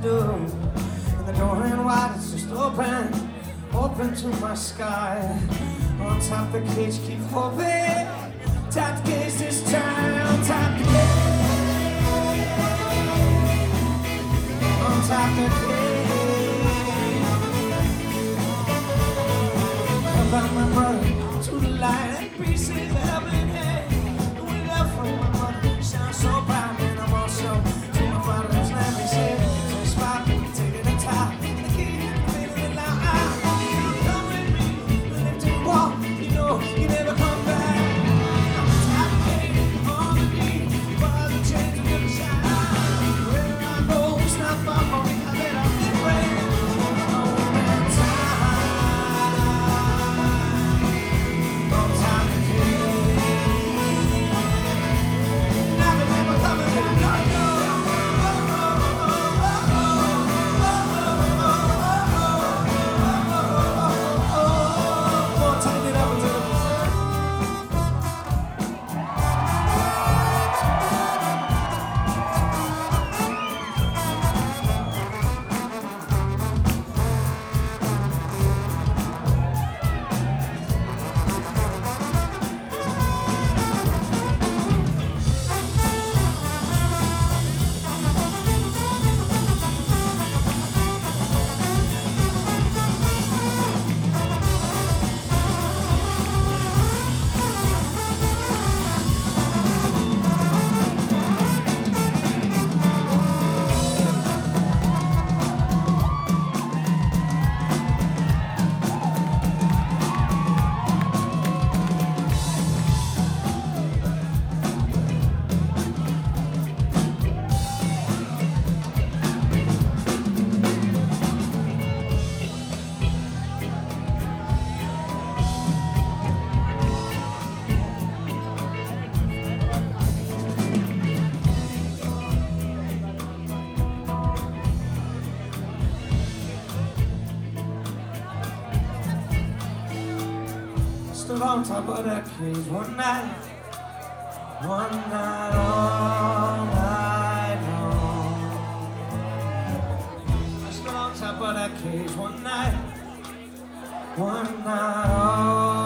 do. And the door ain't wide, it's just open to my sky. On top the cage, keep hoping. Tap the cage this time, tap the cage. On top the cage. About my brother to the light and pieces of helping hand. The wind up from my mother sounds so proud, and I'm also to my father's land. They say, so spot, take it to top. The key, feeling it loud. Come with me, lift and walk. You know you never come back. I'm a top cage on the beat, while the chains will never shine. Wherever I go, it's not far from me. I let out the rain. Stood on top of that cage one night all night long. I stood on top of that cage one night all